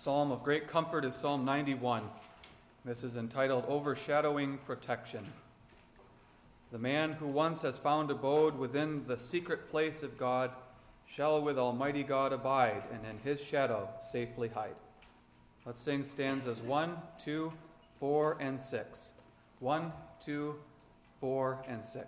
psalm of great comfort is Psalm 91. This is entitled Overshadowing Protection. The man who once has found abode within the secret place of God shall with Almighty God abide, and in his shadow safely hide. Let's sing stanzas 1, 2, 4, and 6. 1, 2, 4, and 6.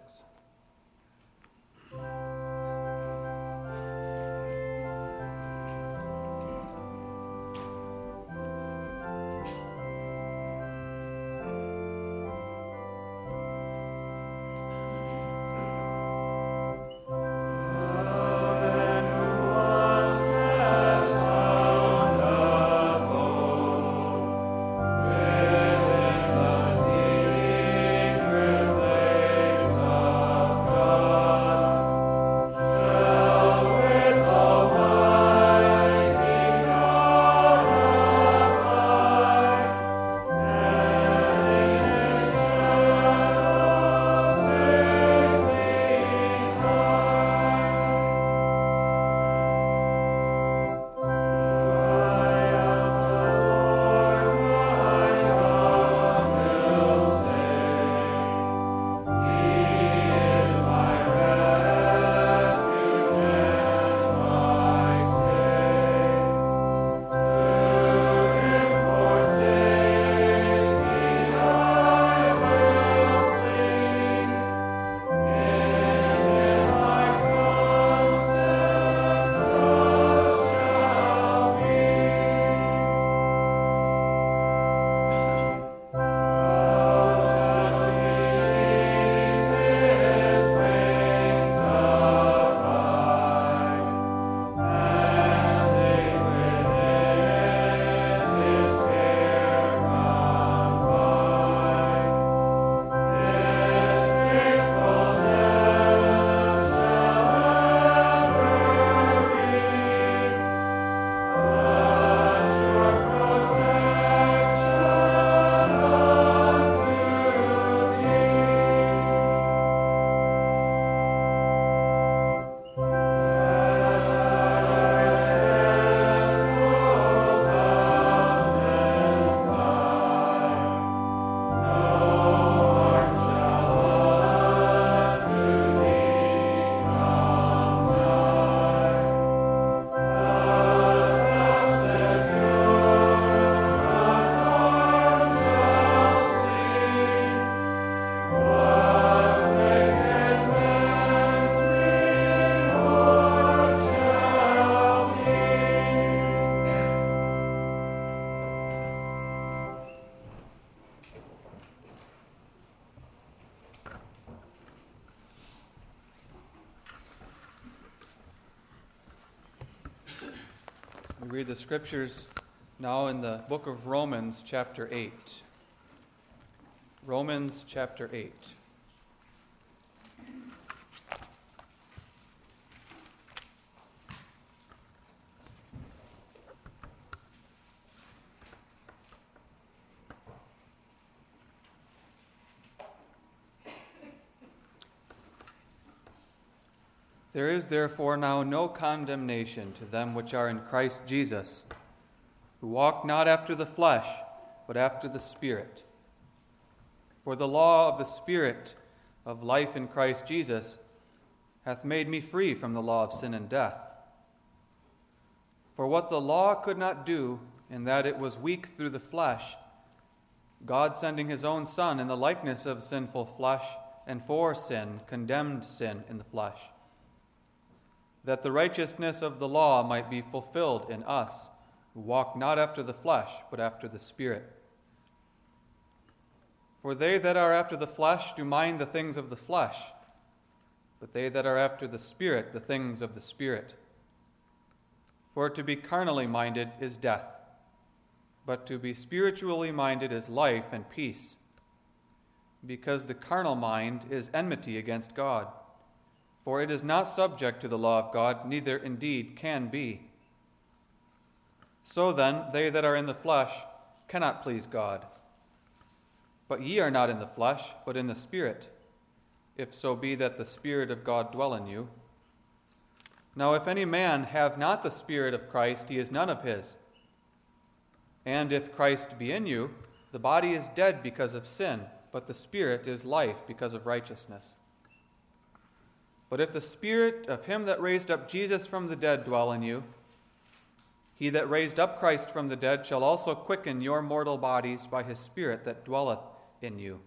We read the scriptures now in the book of Romans, chapter 8. Romans, chapter 8. There is therefore now no condemnation to them which are in Christ Jesus, who walk not after the flesh, but after the Spirit. For the law of the Spirit of life in Christ Jesus hath made me free from the law of sin and death. For what the law could not do, in that it was weak through the flesh, God sending his own Son in the likeness of sinful flesh, and for sin, condemned sin in the flesh, that the righteousness of the law might be fulfilled in us, who walk not after the flesh, but after the Spirit. For they that are after the flesh do mind the things of the flesh, but they that are after the Spirit, the things of the Spirit. For to be carnally minded is death, but to be spiritually minded is life and peace, because the carnal mind is enmity against God. For it is not subject to the law of God, neither indeed can be. So then, they that are in the flesh cannot please God. But ye are not in the flesh, but in the Spirit, if so be that the Spirit of God dwell in you. Now if any man have not the Spirit of Christ, he is none of his. And if Christ be in you, the body is dead because of sin, but the Spirit is life because of righteousness. But if the Spirit of him that raised up Jesus from the dead dwell in you, he that raised up Christ from the dead shall also quicken your mortal bodies by his Spirit that dwelleth in you.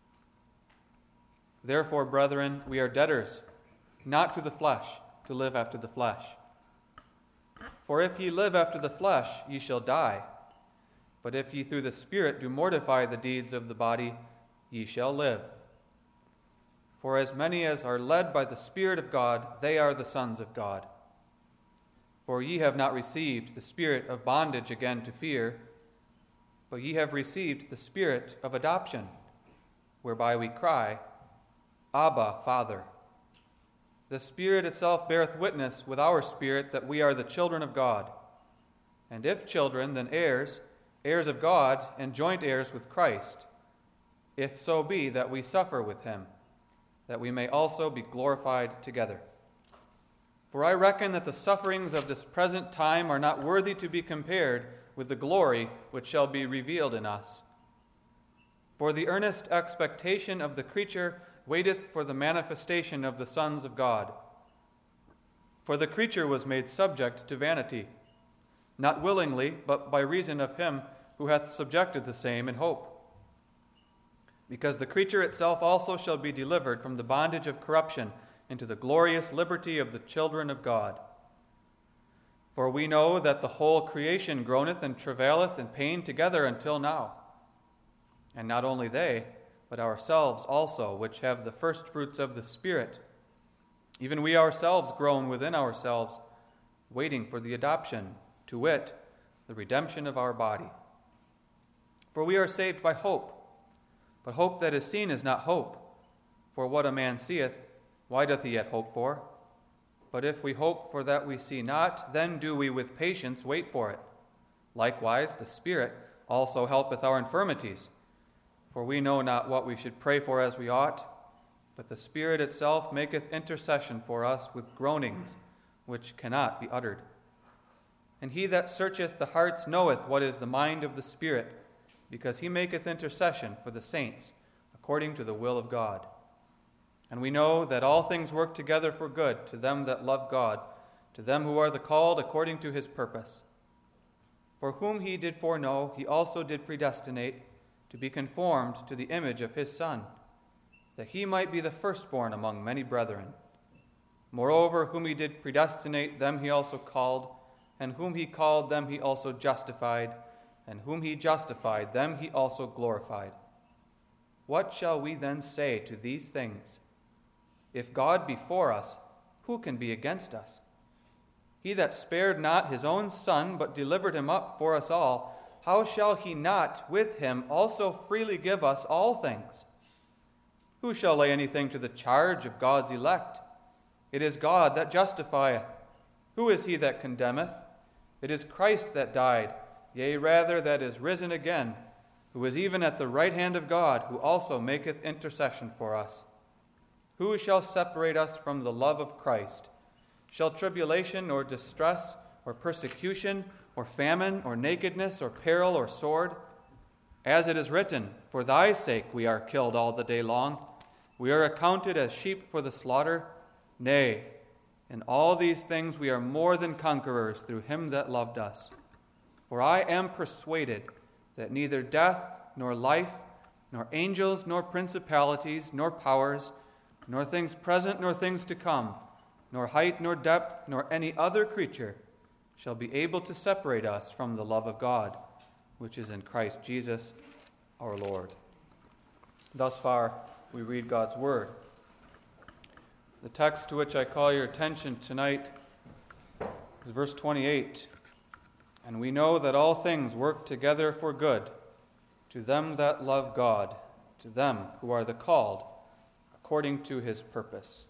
Therefore, brethren, we are debtors, not to the flesh, to live after the flesh. For if ye live after the flesh, ye shall die. But if ye through the Spirit do mortify the deeds of the body, ye shall live. For as many as are led by the Spirit of God, they are the sons of God. For ye have not received the spirit of bondage again to fear, but ye have received the Spirit of adoption, whereby we cry, Abba, Father. The Spirit itself beareth witness with our spirit that we are the children of God. And if children, then heirs, heirs of God, and joint heirs with Christ, if so be that we suffer with him, that we may also be glorified together. For I reckon that the sufferings of this present time are not worthy to be compared with the glory which shall be revealed in us. For the earnest expectation of the creature waiteth for the manifestation of the sons of God. For the creature was made subject to vanity, not willingly, but by reason of him who hath subjected the same in hope. Because the creature itself also shall be delivered from the bondage of corruption into the glorious liberty of the children of God. For we know that the whole creation groaneth and travaileth in pain together until now. And not only they, but ourselves also, which have the first fruits of the Spirit, even we ourselves groan within ourselves, waiting for the adoption, to wit, the redemption of our body. For we are saved by hope. But hope that is seen is not hope. For what a man seeth, why doth he yet hope for? But if we hope for that we see not, then do we with patience wait for it. Likewise, the Spirit also helpeth our infirmities. For we know not what we should pray for as we ought, but the Spirit itself maketh intercession for us with groanings which cannot be uttered. And he that searcheth the hearts knoweth what is the mind of the Spirit, because he maketh intercession for the saints according to the will of God. And we know that all things work together for good to them that love God, to them who are the called according to his purpose. For whom he did foreknow, he also did predestinate to be conformed to the image of his Son, that he might be the firstborn among many brethren. Moreover, whom he did predestinate, them he also called, and whom he called, them he also justified, and whom he justified, them he also glorified. What shall we then say to these things? If God be for us, who can be against us? He that spared not his own Son, but delivered him up for us all, how shall he not with him also freely give us all things? Who shall lay anything to the charge of God's elect? It is God that justifieth. Who is he that condemneth? It is Christ that died, yea, rather that is risen again, who is even at the right hand of God, who also maketh intercession for us. Who shall separate us from the love of Christ? Shall tribulation or distress or persecution or famine or nakedness or peril or sword? As it is written, for thy sake we are killed all the day long. We are accounted as sheep for the slaughter. Nay, in all these things we are more than conquerors through him that loved us. For I am persuaded that neither death, nor life, nor angels, nor principalities, nor powers, nor things present, nor things to come, nor height, nor depth, nor any other creature shall be able to separate us from the love of God, which is in Christ Jesus our Lord. Thus far, we read God's word. The text to which I call your attention tonight is verse 28. And we know that all things work together for good to them that love God, to them who are the called according to his purpose.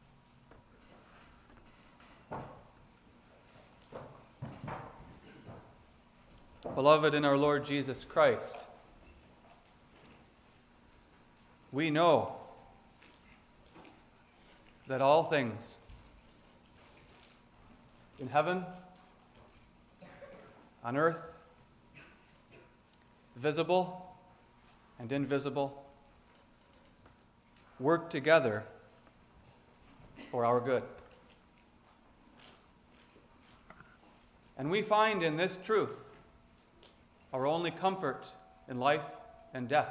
Beloved in our Lord Jesus Christ, we know that all things in heaven, on earth, visible and invisible, work together for our good. And we find in this truth our only comfort in life and death.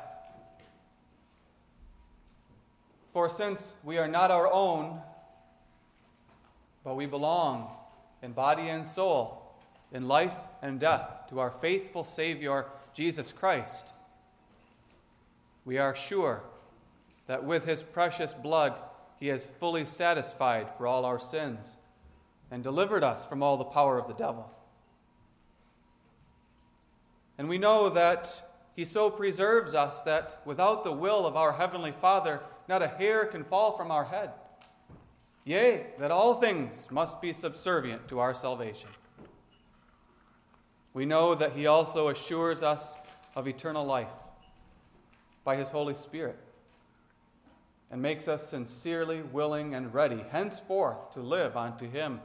For since we are not our own, but we belong in body and soul, in life and death, to our faithful Savior, Jesus Christ, we are sure that with his precious blood he has fully satisfied for all our sins and delivered us from all the power of the devil. And we know that he so preserves us that without the will of our Heavenly Father, not a hair can fall from our head. Yea, that all things must be subservient to our salvation. We know that he also assures us of eternal life by his Holy Spirit and makes us sincerely willing and ready henceforth to live unto him.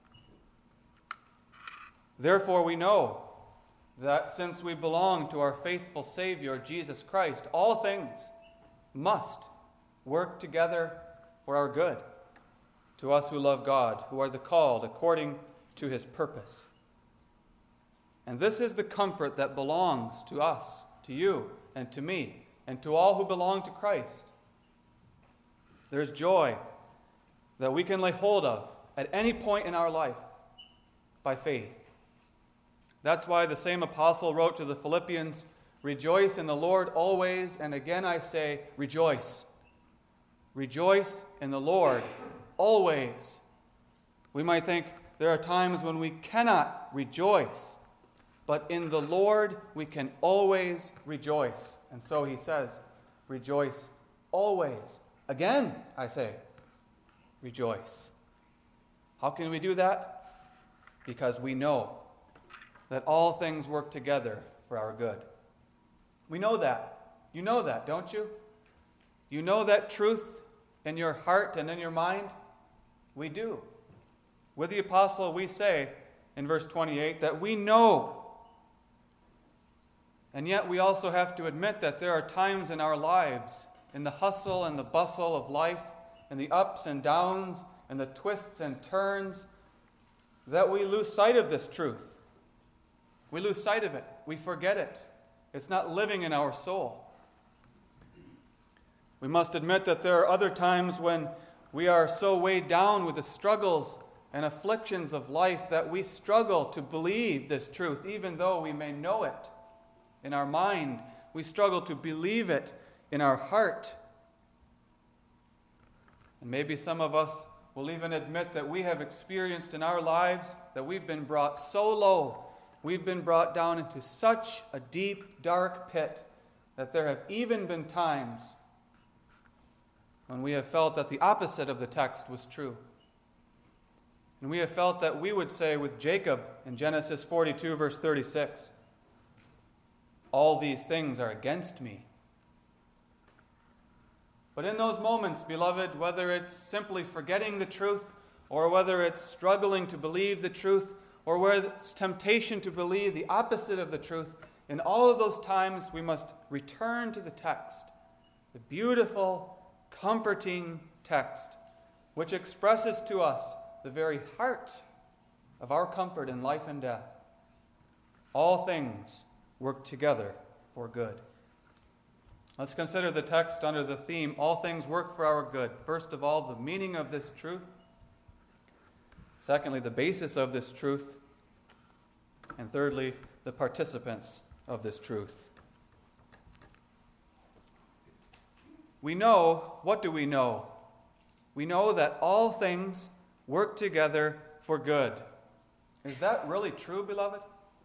Therefore we know that since we belong to our faithful Savior, Jesus Christ, all things must work together for our good, to us who love God, who are the called according to his purpose. And this is the comfort that belongs to us, to you, and to me, and to all who belong to Christ. There's joy that we can lay hold of at any point in our life by faith. That's why the same apostle wrote to the Philippians, "Rejoice in the Lord always, and again I say, rejoice." Rejoice in the Lord always. We might think there are times when we cannot rejoice, but in the Lord we can always rejoice. And so he says, rejoice always. Again, I say, rejoice. How can we do that? Because we know that all things work together for our good. We know that. You know that, don't you? You know that truth in your heart and in your mind? We do. With the apostle, we say in verse 28 that we know. And yet we also have to admit that there are times in our lives, in the hustle and the bustle of life, and the ups and downs, and the twists and turns, that we lose sight of this truth. We lose sight of it. We forget it. It's not living in our soul. We must admit that there are other times when we are so weighed down with the struggles and afflictions of life that we struggle to believe this truth, even though we may know it in our mind. We struggle to believe it in our heart. And maybe some of us will even admit that we have experienced in our lives that we've been brought so low, we've been brought down into such a deep, dark pit that there have even been times when we have felt that the opposite of the text was true. And we have felt that we would say with Jacob in Genesis 42, verse 36, all these things are against me. But in those moments, beloved, whether it's simply forgetting the truth, or whether it's struggling to believe the truth, or whether it's temptation to believe the opposite of the truth, in all of those times we must return to the text, the beautiful, comforting text, which expresses to us the very heart of our comfort in life and death. All things work together for good. Let's consider the text under the theme, all things work for our good. First of all, the meaning of this truth. Secondly, the basis of this truth. And thirdly, the participants of this truth. We know, what do we know? We know that all things work together for good. Is that really true, beloved?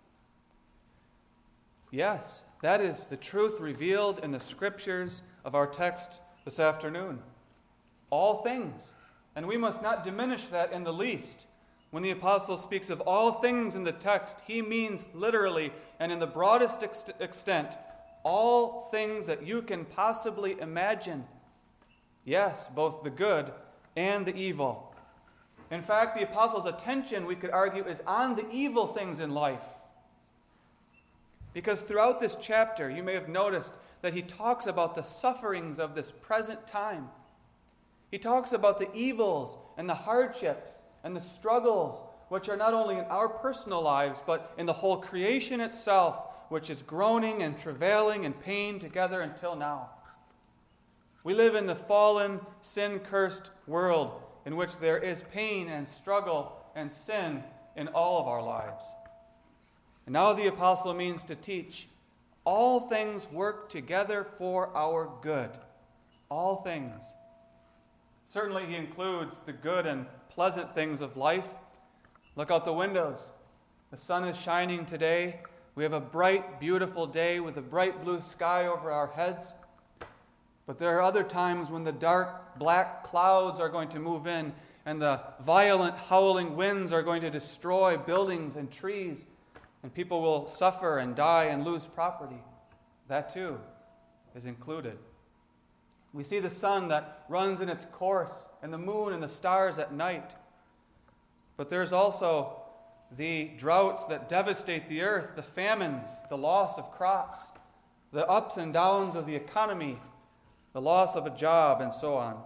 Yes, that is the truth revealed in the scriptures of our text this afternoon. All things. And we must not diminish that in the least. When the apostle speaks of all things in the text, he means literally and in the broadest extent, all things that you can possibly imagine. Yes, both the good and the evil. In fact, the apostle's attention, we could argue, is on the evil things in life. Because throughout this chapter, you may have noticed that he talks about the sufferings of this present time. He talks about the evils and the hardships and the struggles, which are not only in our personal lives, but in the whole creation itself, which is groaning and travailing in pain together until now. We live in the fallen, sin-cursed world in which there is pain and struggle and sin in all of our lives. And now the apostle means to teach, all things work together for our good. All things. Certainly he includes the good and pleasant things of life. Look out the windows. The sun is shining today. We have a bright, beautiful day with a bright blue sky over our heads. But there are other times when the dark, black clouds are going to move in and the violent, howling winds are going to destroy buildings and trees, and people will suffer and die and lose property. That too is included. We see the sun that runs in its course and the moon and the stars at night. But there's also the droughts that devastate the earth, the famines, the loss of crops, the ups and downs of the economy, the loss of a job, and so on.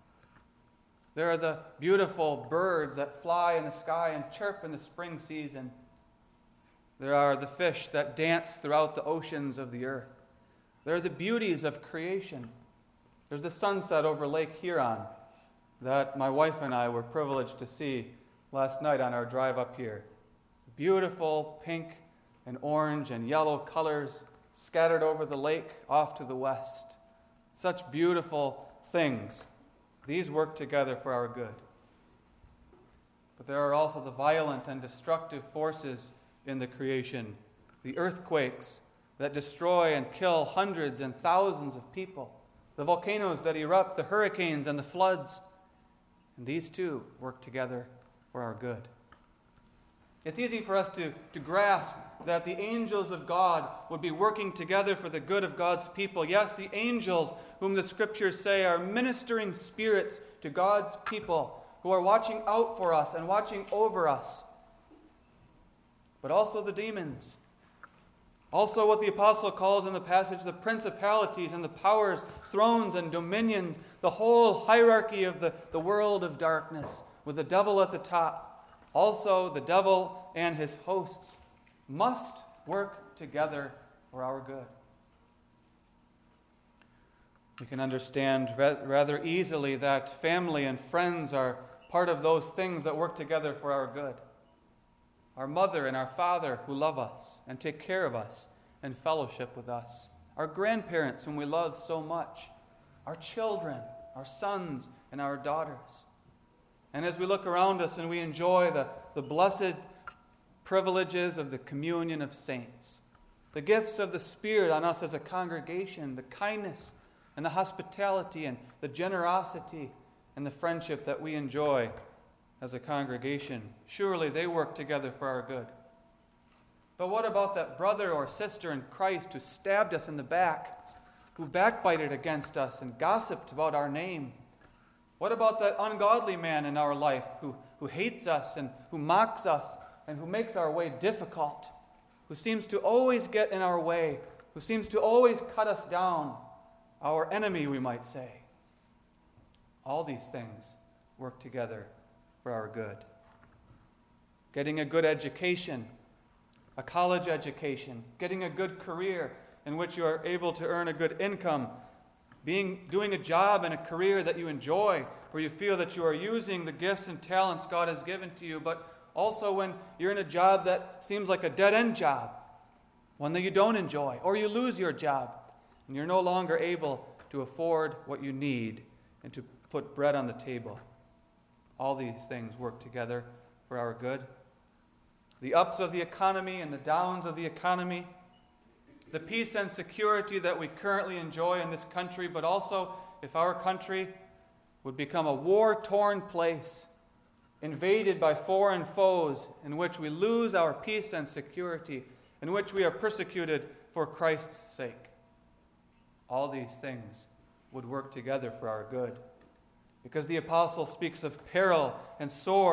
There are the beautiful birds that fly in the sky and chirp in the spring season. There are the fish that dance throughout the oceans of the earth. There are the beauties of creation. There's the sunset over Lake Huron that my wife and I were privileged to see last night on our drive up here. Beautiful pink and orange and yellow colors scattered over the lake off to the west. Such beautiful things. These work together for our good. But there are also the violent and destructive forces in the creation, the earthquakes that destroy and kill hundreds and thousands of people, the volcanoes that erupt, the hurricanes and the floods. And these too work together for our good. It's easy for us to grasp that the angels of God would be working together for the good of God's people. Yes, the angels whom the scriptures say are ministering spirits to God's people who are watching out for us and watching over us. But also the demons. Also what the apostle calls in the passage the principalities and the powers, thrones and dominions, the whole hierarchy of the world of darkness with the devil at the top. Also the devil and his hosts must work together for our good. We can understand rather easily that family and friends are part of those things that work together for our good. Our mother and our father who love us and take care of us and fellowship with us. Our grandparents whom we love so much. Our children, our sons and our daughters. And as we look around us and we enjoy the blessed privileges of the communion of saints, the gifts of the Spirit on us as a congregation, the kindness and the hospitality and the generosity and the friendship that we enjoy as a congregation, surely they work together for our good. But what about that brother or sister in Christ who stabbed us in the back, who backbited against us and gossiped about our name? What about that ungodly man in our life who hates us and who mocks us and who makes our way difficult, who seems to always get in our way, who seems to always cut us down, our enemy, we might say? All these things work together for our good. Getting a good education, a college education, getting a good career in which you are able to earn a good income, doing a job and a career that you enjoy, where you feel that you are using the gifts and talents God has given to you, but also when you're in a job that seems like a dead-end job, one that you don't enjoy, or you lose your job, and you're no longer able to afford what you need and to put bread on the table. All these things work together for our good. The ups of the economy and the downs of the economy, the peace and security that we currently enjoy in this country, but also if our country would become a war-torn place, invaded by foreign foes, in which we lose our peace and security, in which we are persecuted for Christ's sake. All these things would work together for our good. Because the apostle speaks of peril and sword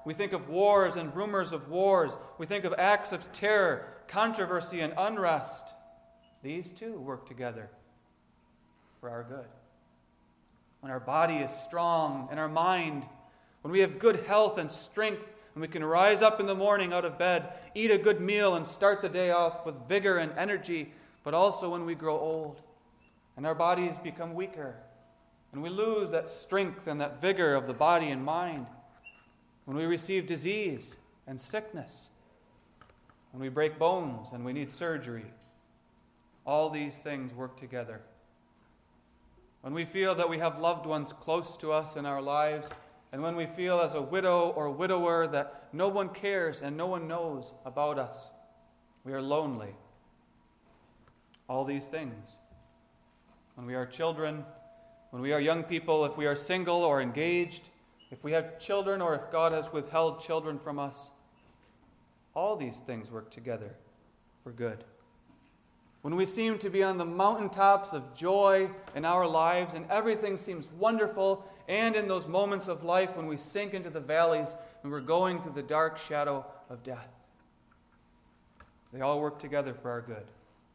We think of wars and rumors of wars. We think of acts of terror, controversy, and unrest. These too work together for our good. When our body is strong and our mind, when we have good health and strength, and we can rise up in the morning out of bed, eat a good meal, and start the day off with vigor and energy, but also when we grow old and our bodies become weaker, and we lose that strength and that vigor of the body and mind, when we receive disease and sickness, when we break bones and we need surgery, all these things work together. When we feel that we have loved ones close to us in our lives, and when we feel as a widow or widower that no one cares and no one knows about us, we are lonely. All these things. When we are children, when we are young people, if we are single or engaged, if we have children or if God has withheld children from us, all these things work together for good. When we seem to be on the mountaintops of joy in our lives and everything seems wonderful, and in those moments of life when we sink into the valleys and we're going through the dark shadow of death, they all work together for our good.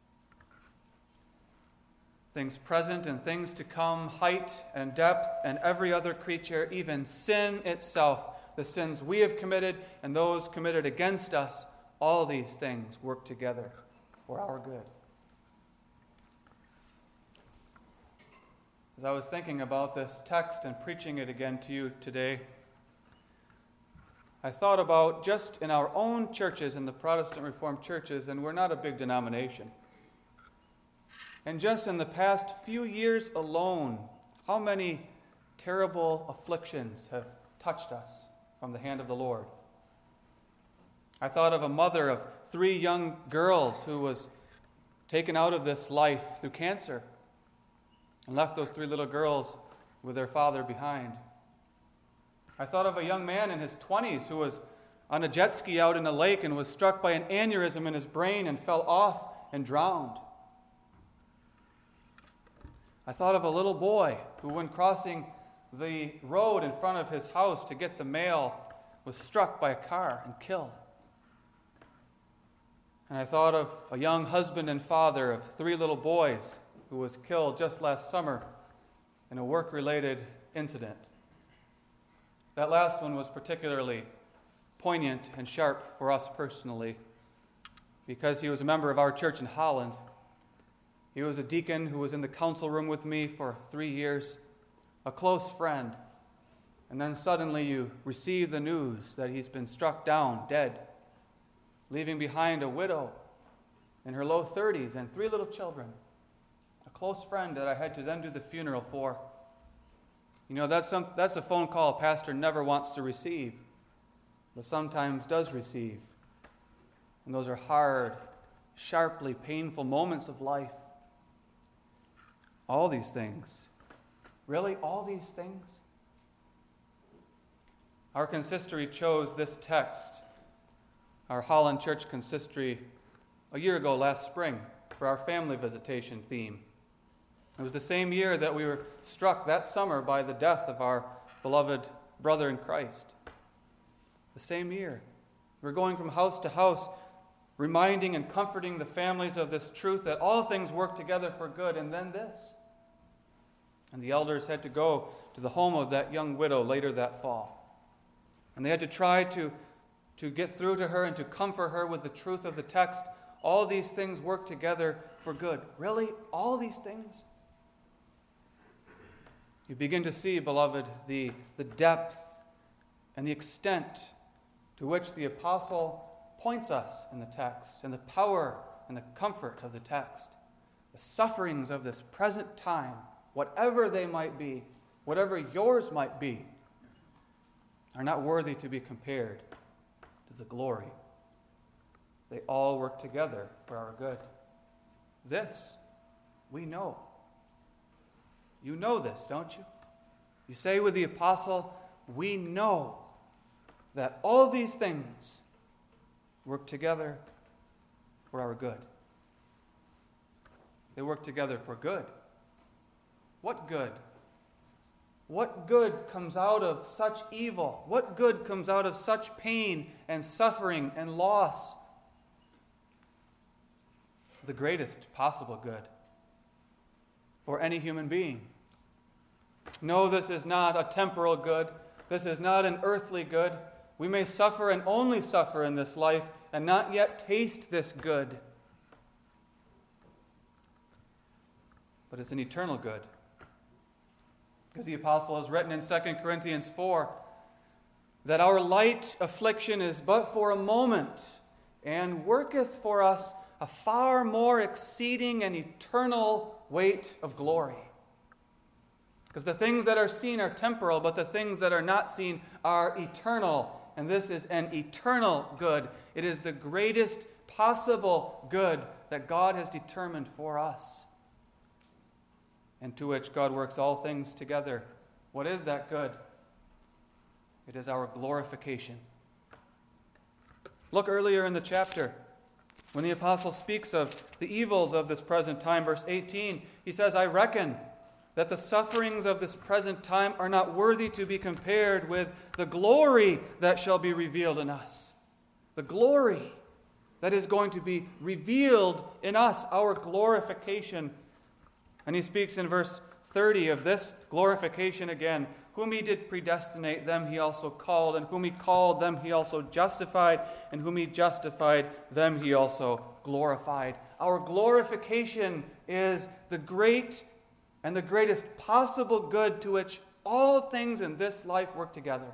Things present and things to come, height and depth and every other creature, even sin itself, the sins we have committed and those committed against us, all these things work together for our good. As I was thinking about this text and preaching it again to you today, I thought about just in our own churches, in the Protestant Reformed churches, and we're not a big denomination. And just in the past few years alone, how many terrible afflictions have touched us from the hand of the Lord. I thought of a mother of 3 young girls who was taken out of this life through cancer and left those 3 little girls with their father behind. I thought of a young man in his 20s who was on a jet ski out in a lake and was struck by an aneurysm in his brain and fell off and drowned. I thought of a little boy who, when crossing the road in front of his house to get the mail, was struck by a car and killed. And I thought of a young husband and father of 3 little boys who was killed just last summer in a work-related incident. That last one was particularly poignant and sharp for us personally because he was a member of our church in Holland. He was a deacon who was in the council room with me for 3 years, a close friend. And then suddenly you receive the news that he's been struck down, dead, leaving behind a widow in her low 30s and 3 little children, a close friend that I had to then do the funeral for. You know, that's a phone call a pastor never wants to receive, but sometimes does receive. And those are hard, sharply painful moments of life. All these things. Really, all these things? Our consistory chose this text, our Holland Church consistory, a year ago last spring for our family visitation theme. It was the same year that we were struck that summer by the death of our beloved brother in Christ. The same year. We're going from house to house, reminding and comforting the families of this truth that all things work together for good, and then this. And the elders had to go to the home of that young widow later that fall. And they had to try to get through to her and to comfort her with the truth of the text. All these things work together for good. Really? All these things? You begin to see, beloved, the depth and the extent to which the apostle points us in the text, and the power and the comfort of the text. The sufferings of this present time, whatever they might be, whatever yours might be, are not worthy to be compared to the glory. They all work together for our good. This we know. You know this, don't you? You say with the apostle, we know that all these things work together for our good. They work together for good. What good? What good comes out of such evil? What good comes out of such pain and suffering and loss? The greatest possible good for any human being. No, this is not a temporal good. This is not an earthly good. We may suffer and only suffer in this life and not yet taste this good. But it's an eternal good. Because the apostle has written in 2 Corinthians 4 that our light affliction is but for a moment, and worketh for us a far more exceeding and eternal weight of glory. Because the things that are seen are temporal, but the things that are not seen are eternal. And this is an eternal good. It is the greatest possible good that God has determined for us, and to which God works all things together. What is that good? It is our glorification. Look earlier in the chapter, when the apostle speaks of the evils of this present time, verse 18, he says, I reckon that the sufferings of this present time are not worthy to be compared with the glory that shall be revealed in us. The glory that is going to be revealed in us, our glorification. And he speaks in verse 30 of this glorification again. Whom he did predestinate, them he also called. And whom he called, them he also justified. And whom he justified, them he also glorified. Our glorification is the great and the greatest possible good to which all things in this life work together.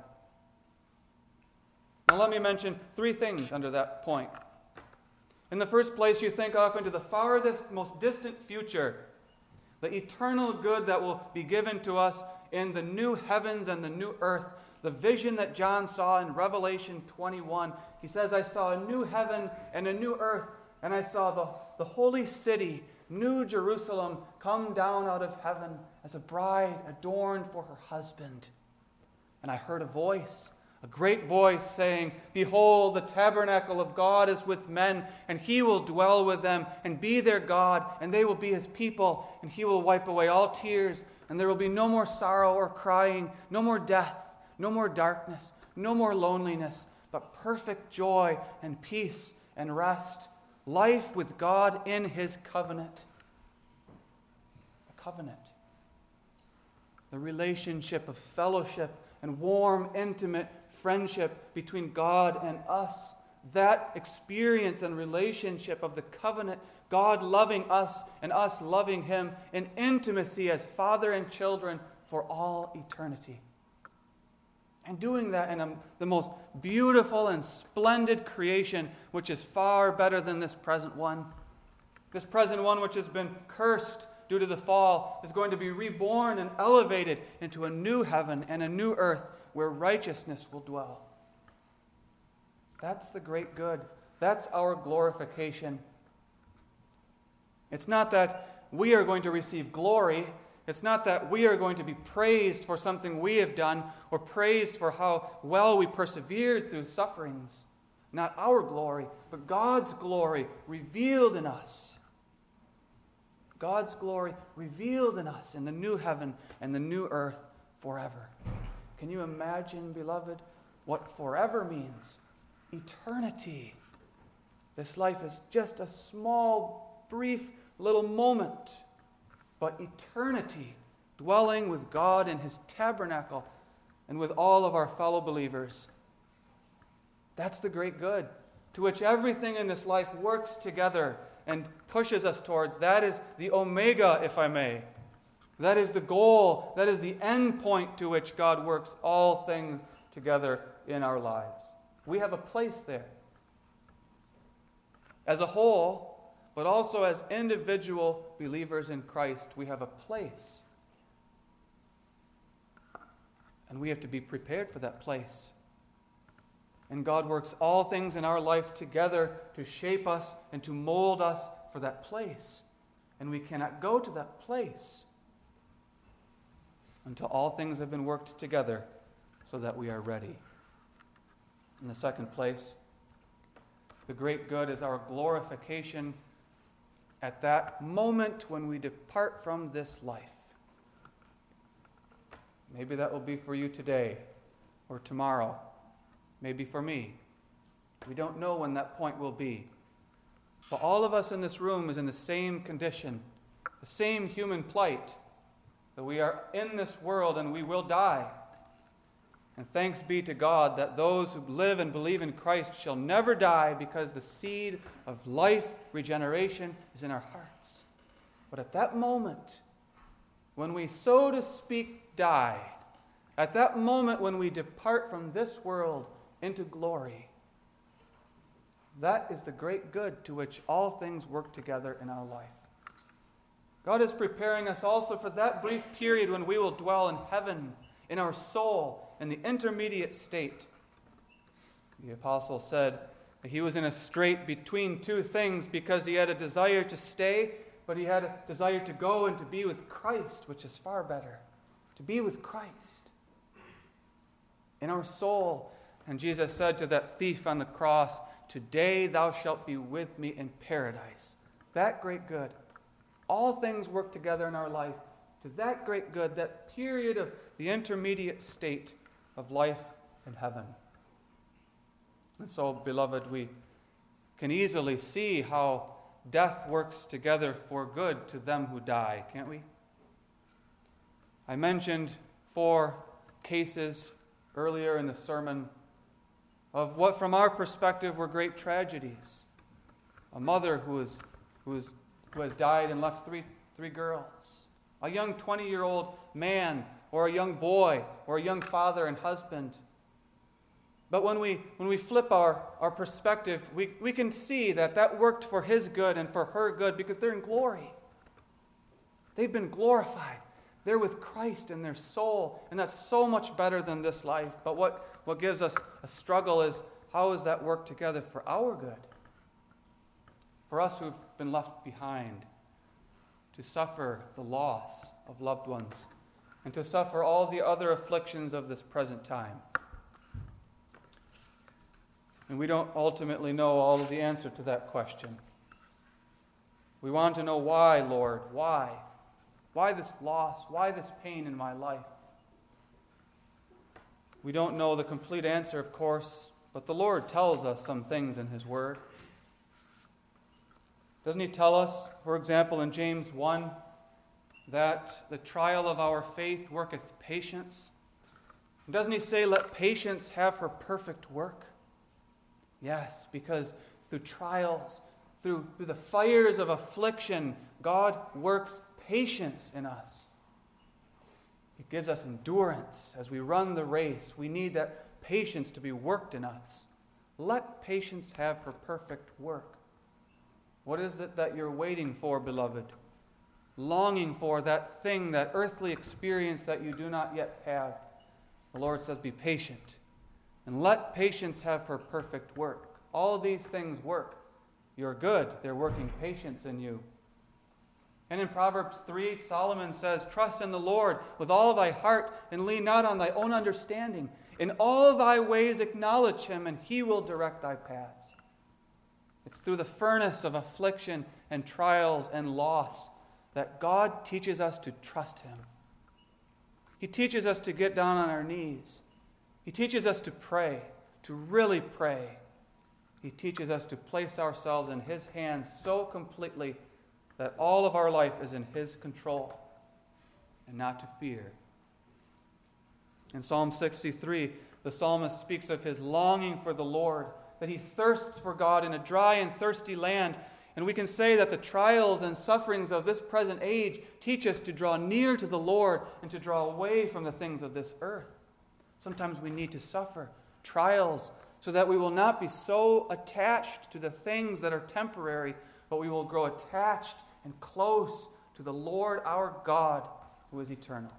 Now let me mention three things under that point. In the first place, you think off into the farthest, most distant future, the eternal good that will be given to us in the new heavens and the new earth. The vision that John saw in Revelation 21. He says, I saw a new heaven and a new earth, and I saw the holy city, New Jerusalem, come down out of heaven as a bride adorned for her husband. And I heard a voice, a great voice saying, Behold, the tabernacle of God is with men, and he will dwell with them and be their God, and they will be his people, and he will wipe away all tears, and there will be no more sorrow or crying, no more death, no more darkness, no more loneliness, but perfect joy and peace and rest, life with God in his covenant. The covenant. The relationship of fellowship and warm, intimate friendship between God and us. That experience and relationship of the covenant, God loving us and us loving him in intimacy as father and children for all eternity. And doing that in the most beautiful and splendid creation, which is far better than this present one. This present one, which has been cursed due to the fall, is going to be reborn and elevated into a new heaven and a new earth where righteousness will dwell. That's the great good. That's our glorification. It's not that we are going to receive glory. It's not that we are going to be praised for something we have done or praised for how well we persevered through sufferings. Not our glory, but God's glory revealed in us. God's glory revealed in us in the new heaven and the new earth forever. Can you imagine, beloved, what forever means? Eternity. This life is just a small, brief little moment. But eternity, dwelling with God in his tabernacle and with all of our fellow believers. That's the great good to which everything in this life works together and pushes us towards. That is the omega, if I may. That is the goal. That is the end point to which God works all things together in our lives. We have a place there. As a whole, but also as individual believers in Christ, we have a place. And we have to be prepared for that place. And God works all things in our life together to shape us and to mold us for that place. And we cannot go to that place until all things have been worked together so that we are ready. In the second place, the great good is our glorification at that moment when we depart from this life. Maybe that will be for you today or tomorrow. Maybe for me. We don't know when that point will be. But all of us in this room is in the same condition, the same human plight, that we are in this world and we will die. And thanks be to God that those who live and believe in Christ shall never die, because the seed of life, regeneration, is in our hearts. But at that moment, when we, so to speak, die, at that moment when we depart from this world into glory, that is the great good to which all things work together in our life. God is preparing us also for that brief period when we will dwell in heaven, in our soul, in the intermediate state. The apostle said that he was in a strait between two things, because he had a desire to stay, but he had a desire to go and to be with Christ, which is far better. To be with Christ in our soul. And Jesus said to that thief on the cross, "Today thou shalt be with me in paradise." That great good. All things work together in our life to that great good, that period of the intermediate state of life in heaven. And so, beloved, we can easily see how death works together for good to them who die, can't we? I mentioned 4 cases earlier in the sermon of what, from our perspective, were great tragedies. A mother who has died and left three girls. A young 20-year-old man, or a young boy, or a young father and husband. But when we flip our perspective, we can see that worked for his good and for her good, because they're in glory. They've been glorified. They're with Christ in their soul, and that's so much better than this life. But what gives us a struggle is, how does that work together for our good? For us who've been left behind, to suffer the loss of loved ones, and to suffer all the other afflictions of this present time. And we don't ultimately know all of the answer to that question. We want to know why, Lord, why? Why this loss? Why this pain in my life? We don't know the complete answer, of course, but the Lord tells us some things in His Word. Doesn't He tell us, for example, in James 1, that the trial of our faith worketh patience? And doesn't He say, let patience have her perfect work? Yes, because through trials, through the fires of affliction, God works patience in us. He gives us endurance as we run the race. We need that patience to be worked in us. Let patience have her perfect work. What is it that you're waiting for, beloved? Longing for that thing, that earthly experience that you do not yet have. The Lord says, be patient. And let patience have her perfect work. All these things work. You're good. They're working patience in you. And in Proverbs 3, Solomon says, trust in the Lord with all thy heart, and lean not on thy own understanding. In all thy ways acknowledge Him, and He will direct thy paths. It's through the furnace of affliction and trials and loss that God teaches us to trust Him. He teaches us to get down on our knees. He teaches us to pray, to really pray. He teaches us to place ourselves in His hands so completely that all of our life is in His control and not to fear. In Psalm 63, the psalmist speaks of his longing for the Lord, that he thirsts for God in a dry and thirsty land. And we can say that the trials and sufferings of this present age teach us to draw near to the Lord and to draw away from the things of this earth. Sometimes we need to suffer trials so that we will not be so attached to the things that are temporary, but we will grow attached and close to the Lord our God, who is eternal.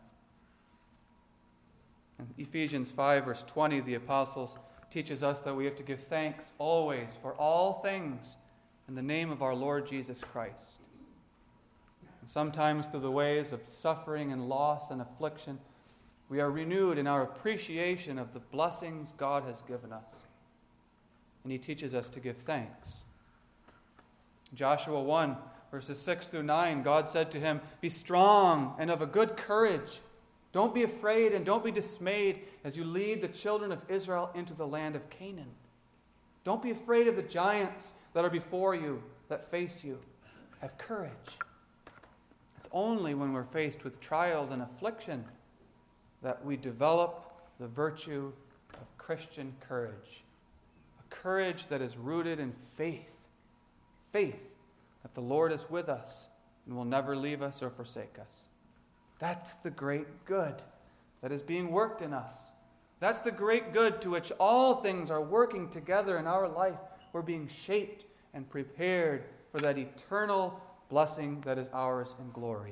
In Ephesians 5, verse 20, the apostles teaches us that we have to give thanks always for all things in the name of our Lord Jesus Christ. And sometimes through the ways of suffering and loss and affliction, we are renewed in our appreciation of the blessings God has given us. And He teaches us to give thanks. Joshua 1, verses 6 through 9, God said to him, be strong and of a good courage. Don't be afraid and don't be dismayed as you lead the children of Israel into the land of Canaan. Don't be afraid of the giants that are before you, that face you. Have courage. It's only when we're faced with trials and affliction that we develop the virtue of Christian courage. A courage that is rooted in faith. Faith that the Lord is with us and will never leave us or forsake us. That's the great good that is being worked in us. That's the great good to which all things are working together in our life. We're being shaped and prepared for that eternal blessing that is ours in glory.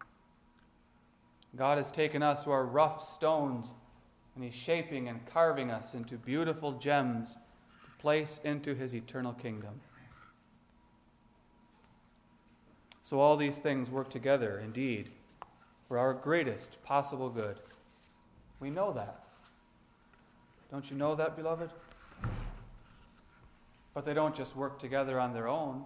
God has taken us who are rough stones, and He's shaping and carving us into beautiful gems to place into His eternal kingdom. So all these things work together, indeed, for our greatest possible good. We know that. Don't you know that, beloved? But they don't just work together on their own.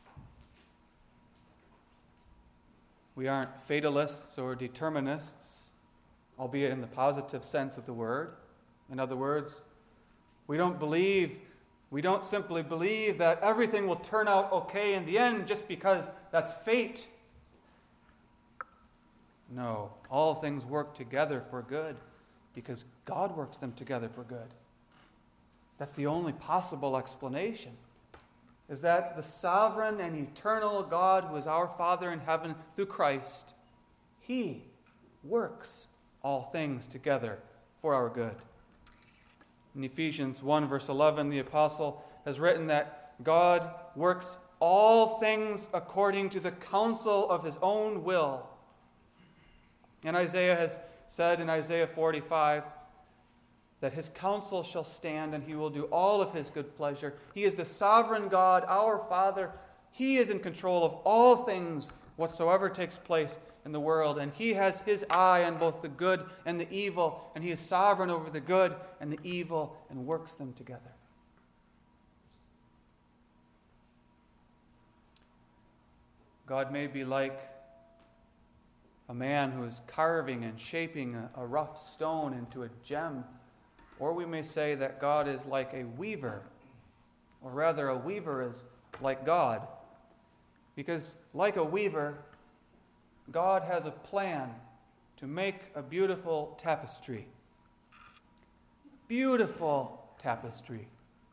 We aren't fatalists or determinists, albeit in the positive sense of the word. In other words, we don't simply believe that everything will turn out okay in the end just because that's fate. No, all things work together for good because God works them together for good. That's the only possible explanation, is that the sovereign and eternal God who is our Father in heaven through Christ, He works all things together for our good. In Ephesians 1 verse 11, the apostle has written that God works all things according to the counsel of His own will. And Isaiah has said in Isaiah 45 that His counsel shall stand and He will do all of His good pleasure. He is the sovereign God, our Father. He is in control of all things whatsoever takes place in the world. And He has His eye on both the good and the evil. And He is sovereign over the good and the evil and works them together. God may be like a man who is carving and shaping a rough stone into a gem. Or we may say that God is like a weaver. Or rather, a weaver is like God. Because like a weaver, God has a plan to make a beautiful tapestry. Beautiful tapestry.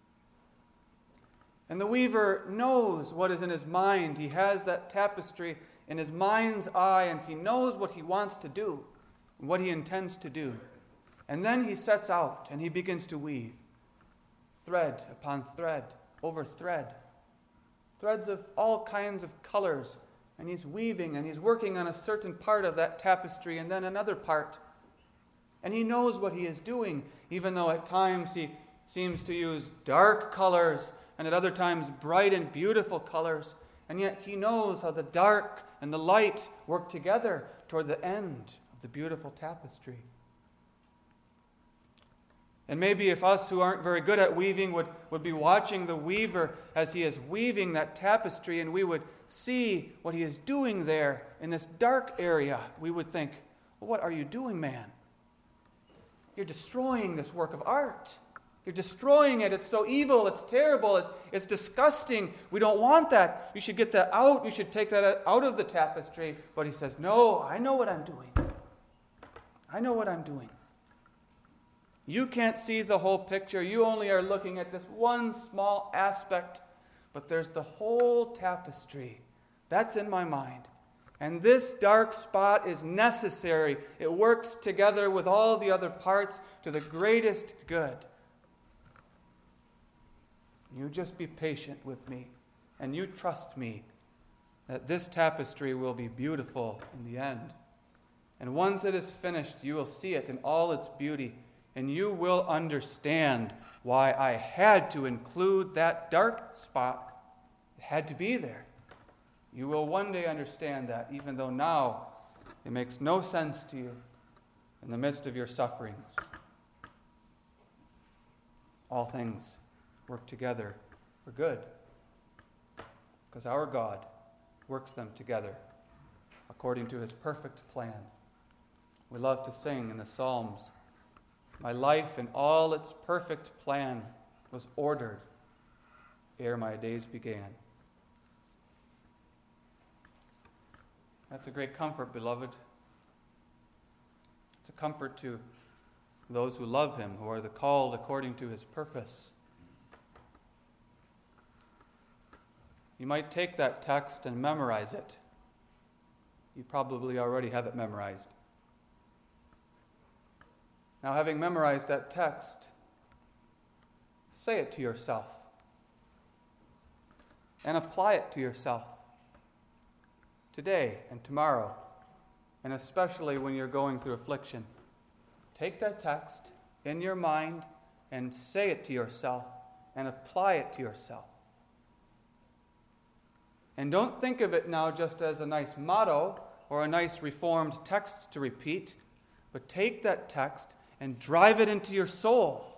And the weaver knows what is in his mind. He has that tapestry in his mind's eye, and he knows what he wants to do, what he intends to do. And then he sets out, and he begins to weave. Thread upon thread, over thread. Threads of all kinds of colors. And he's weaving, and he's working on a certain part of that tapestry, and then another part. And he knows what he is doing, even though at times he seems to use dark colors, and at other times bright and beautiful colors. And yet he knows how the dark and the light work together toward the end of the beautiful tapestry. And maybe if us who aren't very good at weaving would be watching the weaver as he is weaving that tapestry, and we would see what he is doing there in this dark area, we would think, well, what are you doing, man? You're destroying this work of art. You're destroying it. It's so evil. It's terrible. It's disgusting. We don't want that. You should get that out. You should take that out of the tapestry. But he says, no, I know what I'm doing. I know what I'm doing. You can't see the whole picture. You only are looking at this one small aspect. But there's the whole tapestry. That's in my mind. And this dark spot is necessary. It works together with all the other parts to the greatest good. You just be patient with me, and you trust me that this tapestry will be beautiful in the end. And once it is finished, you will see it in all its beauty, and you will understand why I had to include that dark spot. It had to be there. You will one day understand that, even though now it makes no sense to you in the midst of your sufferings. All things work together for good, because our God works them together according to His perfect plan. We love to sing in the Psalms, "My life in all its perfect plan was ordered ere my days began." That's a great comfort, beloved. It's a comfort to those who love him, who are the called according to his purpose. You might take that text and memorize it. You probably already have it memorized. Now, having memorized that text, say it to yourself and apply it to yourself today and tomorrow, and especially when you're going through affliction. Take that text in your mind and say it to yourself and apply it to yourself. And don't think of it now just as a nice motto or a nice reformed text to repeat, but take that text and drive it into your soul.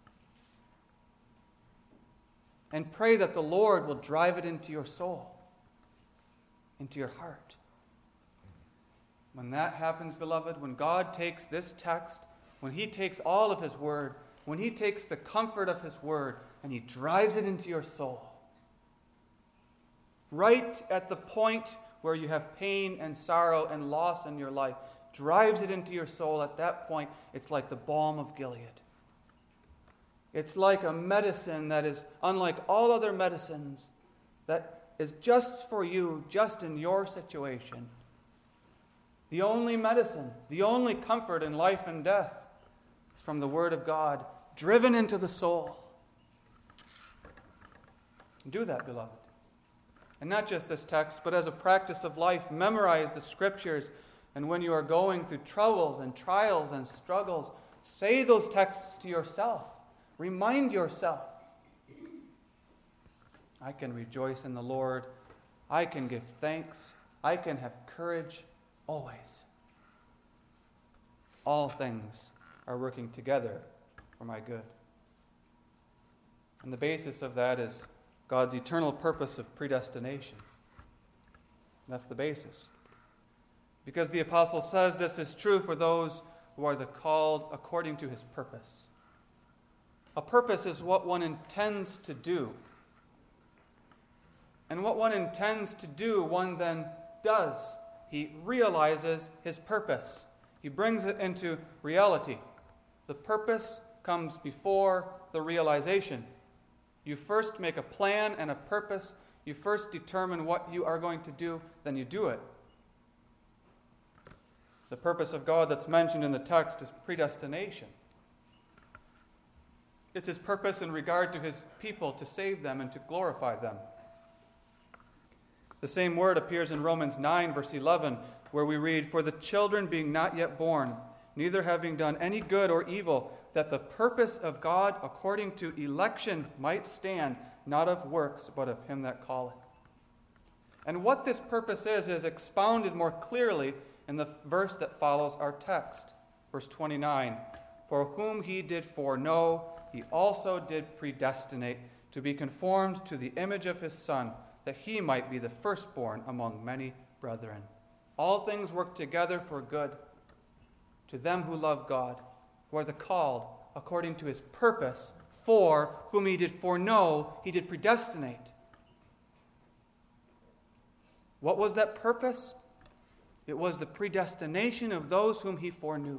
And pray that the Lord will drive it into your soul, into your heart. When that happens, beloved, when God takes this text, when he takes all of his word, when he takes the comfort of his word and he drives it into your soul, right at the point where you have pain and sorrow and loss in your life, drives it into your soul, at that point, it's like the balm of Gilead. It's like a medicine that is unlike all other medicines, that is just for you, just in your situation. The only medicine, the only comfort in life and death is from the Word of God, driven into the soul. Do that, beloved. And not just this text, but as a practice of life, memorize the Scriptures. And when you are going through troubles and trials and struggles, say those texts to yourself. Remind yourself, I can rejoice in the Lord. I can give thanks. I can have courage always. All things are working together for my good. And the basis of that is God's eternal purpose of predestination. That's the basis. Because the apostle says this is true for those who are the called according to his purpose. A purpose is what one intends to do. And what one intends to do, one then does. He realizes his purpose. He brings it into reality. The purpose comes before the realization. You first make a plan and a purpose. You first determine what you are going to do, then you do it. The purpose of God that's mentioned in the text is predestination. It's his purpose in regard to his people to save them and to glorify them. The same word appears in Romans 9, verse 11, where we read, "For the children being not yet born, neither having done any good or evil, that the purpose of God according to election might stand, not of works, but of him that calleth." And what this purpose is expounded more clearly in the verse that follows our text. Verse 29, "For whom he did foreknow, he also did predestinate to be conformed to the image of his Son, that he might be the firstborn among many brethren." All things work together for good to them who love God, who are the called according to his purpose, for whom he did foreknow, he did predestinate. What was that purpose? It was the predestination of those whom he foreknew.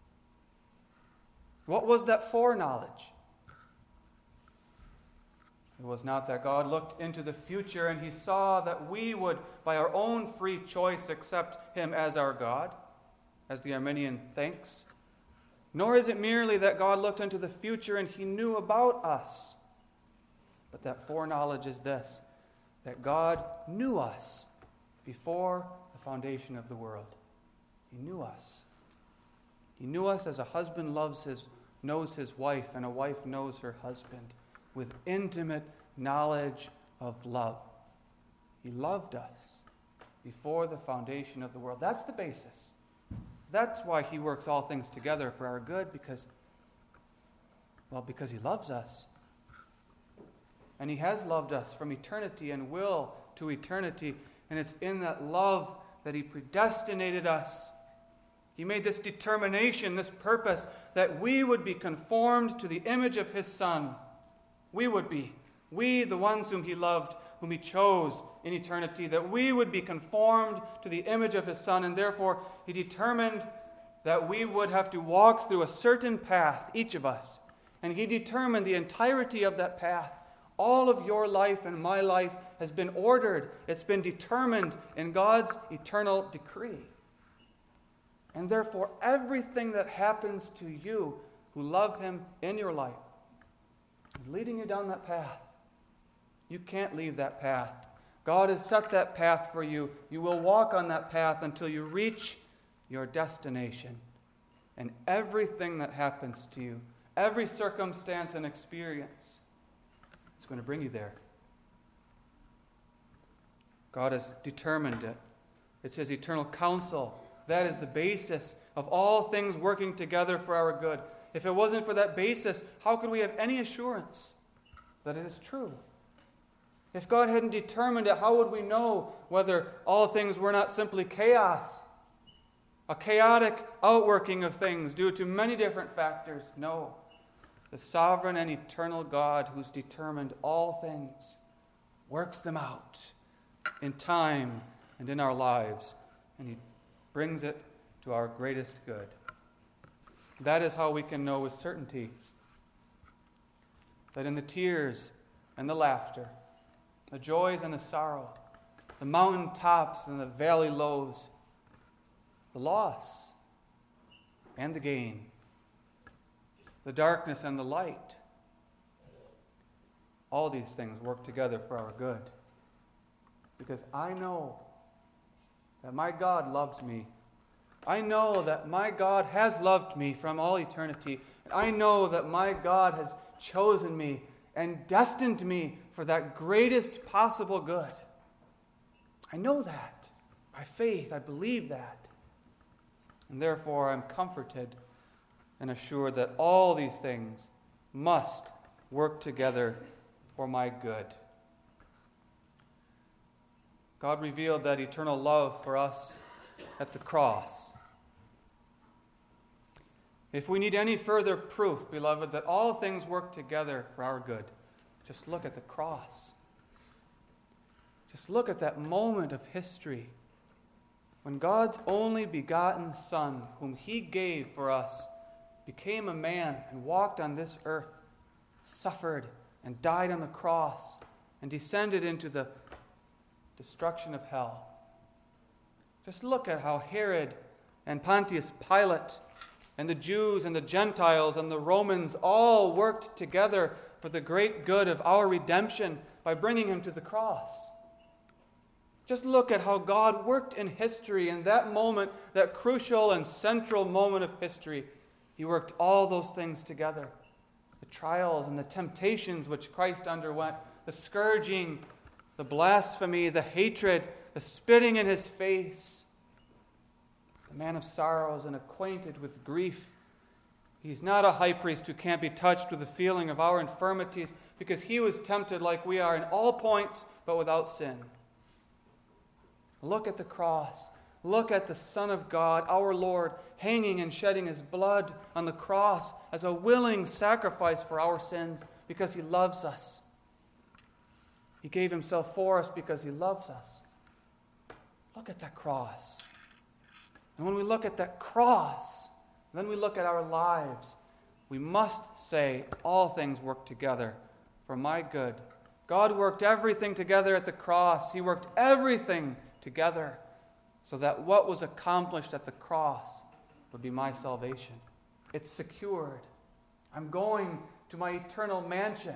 What was that foreknowledge? It was not that God looked into the future and he saw that we would, by our own free choice, accept him as our God, as the Arminian thinks. Nor is it merely that God looked into the future and he knew about us. But that foreknowledge is this, that God knew us before the foundation of the world. He knew us. He knew us as a husband knows his wife and a wife knows her husband, with intimate knowledge of love. He loved us before the foundation of the world. That's the basis. That's why he works all things together for our good, because he loves us. And he has loved us from eternity and will to eternity. And it's in that love that he predestinated us. He made this determination, this purpose, that we would be conformed to the image of His Son. We would be. We, the ones whom He loved, whom He chose in eternity, that we would be conformed to the image of His Son, and therefore He determined that we would have to walk through a certain path, each of us. And He determined the entirety of that path. All of your life and my life has been ordered. It's been determined in God's eternal decree. And therefore, everything that happens to you who love Him in your life is leading you down that path. You can't leave that path. God has set that path for you. You will walk on that path until you reach your destination. And everything that happens to you, every circumstance and experience, is going to bring you there. God has determined it. It's His eternal counsel. That is the basis of all things working together for our good. If it wasn't for that basis, how could we have any assurance that it is true? If God hadn't determined it, how would we know whether all things were not simply chaos? A chaotic outworking of things due to many different factors? No. The sovereign and eternal God who's determined all things works them out in time and in our lives, and He brings it to our greatest good. That is how we can know with certainty that in the tears and the laughter, the joys and the sorrow, the mountain tops and the valley lows, the loss and the gain, the darkness and the light, all these things work together for our good. Because I know that my God loves me. I know that my God has loved me from all eternity. I know that my God has chosen me and destined me for that greatest possible good. I know that. By faith, I believe that. And therefore, I'm comforted and assured that all these things must work together for my good. God revealed that eternal love for us at the cross. If we need any further proof, beloved, that all things work together for our good, just look at the cross. Just look at that moment of history when God's only begotten Son, whom He gave for us, became a man and walked on this earth, suffered and died on the cross, and descended into the destruction of hell. Just look at how Herod and Pontius Pilate and the Jews and the Gentiles and the Romans all worked together for the great good of our redemption by bringing Him to the cross. Just look at how God worked in history in that moment, that crucial and central moment of history. He worked all those things together. The trials and the temptations which Christ underwent, the scourging, the blasphemy, the hatred, the spitting in His face. The man of sorrows and acquainted with grief. He's not a high priest who can't be touched with the feeling of our infirmities, because He was tempted like we are in all points, but without sin. Look at the cross. Look at the Son of God, our Lord, hanging and shedding His blood on the cross as a willing sacrifice for our sins because He loves us. He gave Himself for us because He loves us. Look at that cross. And when we look at that cross, then we look at our lives. We must say, all things work together for my good. God worked everything together at the cross. He worked everything together so that what was accomplished at the cross would be my salvation. It's secured. I'm going to my eternal mansion.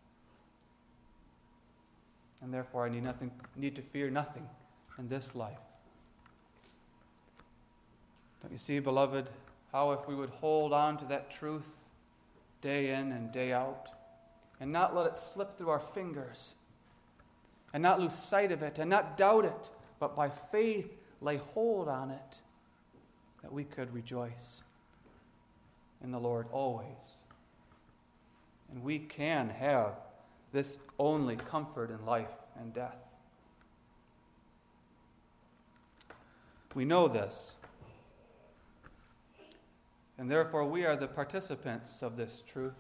And therefore I need to fear nothing in this life. Don't you see, beloved, how if we would hold on to that truth day in and day out and not let it slip through our fingers and not lose sight of it and not doubt it, but by faith lay hold on it, that we could rejoice in the Lord always. And we can have this only comfort in life and death. We know this and therefore we are the participants of this truth.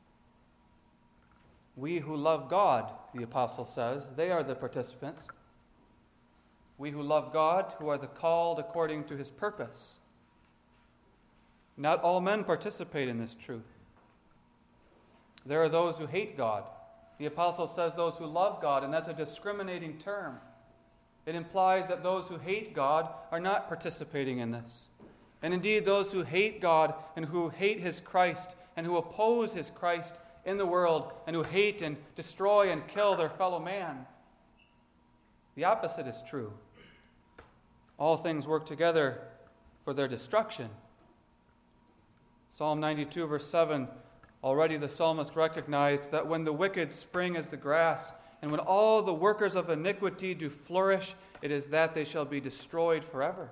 We who love God, the apostle says, they are the participants. We who love God, who are the called according to his purpose. Not all men participate in this truth. There are those who hate God. The apostle says those who love God, and that's a discriminating term. It implies that those who hate God are not participating in this. And indeed, those who hate God and who hate his Christ and who oppose his Christ in the world and who hate and destroy and kill their fellow man. The opposite is true. All things work together for their destruction. Psalm 92, verse 7, already the psalmist recognized that when the wicked spring as the grass, and when all the workers of iniquity do flourish, it is that they shall be destroyed forever.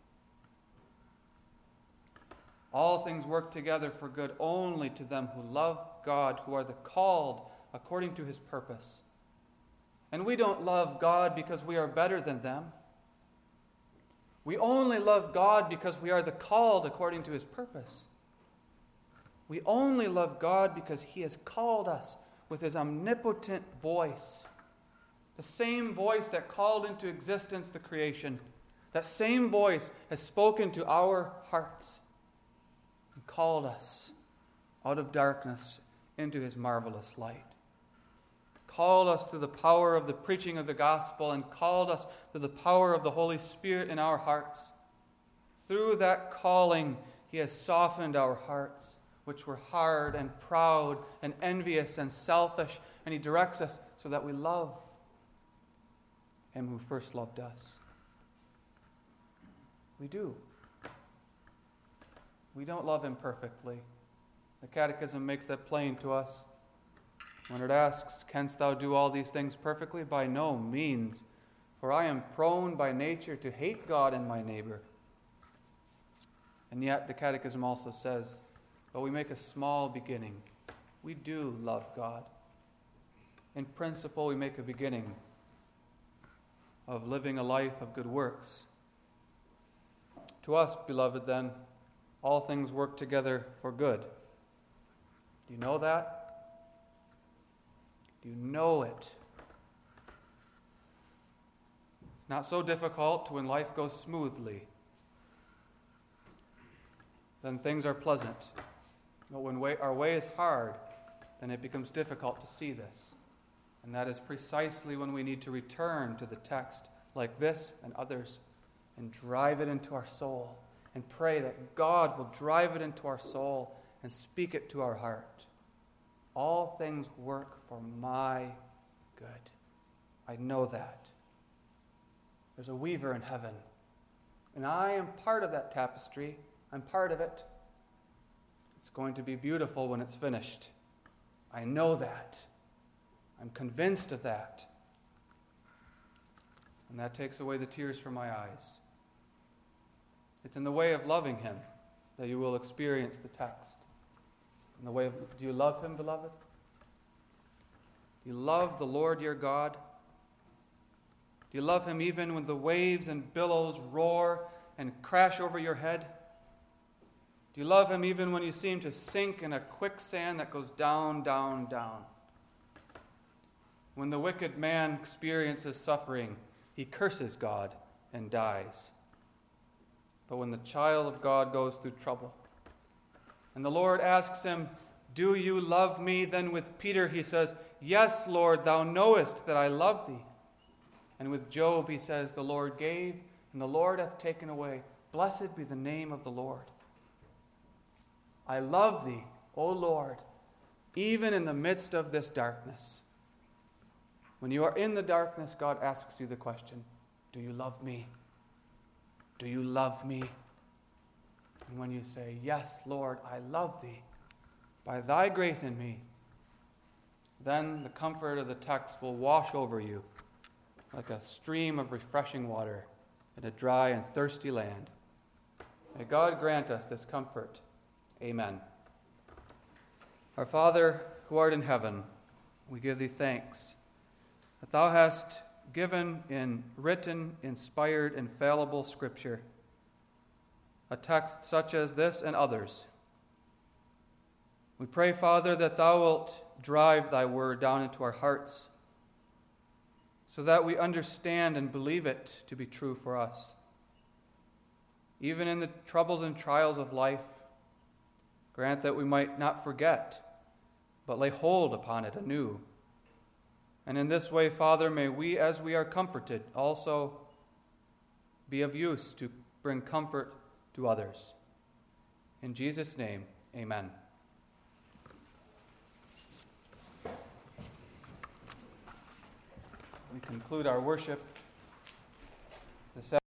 All things work together for good only to them who love God, who are the called according to his purpose. And we don't love God because we are better than them. We only love God because we are the called according to his purpose. We only love God because he has called us with his omnipotent voice. The same voice that called into existence the creation. That same voice has spoken to our hearts and called us out of darkness into his marvelous light. Called us through the power of the preaching of the gospel and called us through the power of the Holy Spirit in our hearts. Through that calling, he has softened our hearts, which were hard and proud and envious and selfish, and he directs us so that we love him who first loved us. We do. We don't love him perfectly. The Catechism makes that plain to us. When it asks, "Canst thou do all these things perfectly?" By no means, for I am prone by nature to hate God and my neighbor. And yet the Catechism also says, but we make a small beginning. We do love God. In principle, we make a beginning of living a life of good works. To us, beloved, then, all things work together for good. Do you know that? Do you know it? It's not so difficult when life goes smoothly. Then things are pleasant. But when our way is hard, then it becomes difficult to see this. And that is precisely when we need to return to the text like this and others and drive it into our soul and pray that God will drive it into our soul and speak it to our heart. All things work for my good. I know that. There's a weaver in heaven, and I am part of that tapestry. I'm part of it. It's going to be beautiful when it's finished. I know that. I'm convinced of that. And that takes away the tears from my eyes. It's in the way of loving him that you will experience the text. In the way of, do you love him, beloved? Do you love the Lord your God? Do you love him even when the waves and billows roar and crash over your head? Do you love him even when you seem to sink in a quicksand that goes down, down, down? When the wicked man experiences suffering, he curses God and dies. But when the child of God goes through trouble, and the Lord asks him, "Do you love me?" Then with Peter he says, "Yes, Lord, thou knowest that I love thee." And with Job he says, "The Lord gave, and the Lord hath taken away. Blessed be the name of the Lord." I love thee, O Lord, even in the midst of this darkness. When you are in the darkness, God asks you the question, do you love me? Do you love me? And when you say, "Yes, Lord, I love thee, by thy grace in me," then the comfort of the text will wash over you like a stream of refreshing water in a dry and thirsty land. May God grant us this comfort. Amen. Our Father, who art in heaven, we give thee thanks that thou hast given in written, inspired, infallible Scripture a text such as this and others. We pray, Father, that thou wilt drive thy word down into our hearts so that we understand and believe it to be true for us. Even in the troubles and trials of life, grant that we might not forget, but lay hold upon it anew. And in this way, Father, may we, as we are comforted, also be of use to bring comfort to others. In Jesus' name, amen. We conclude our worship this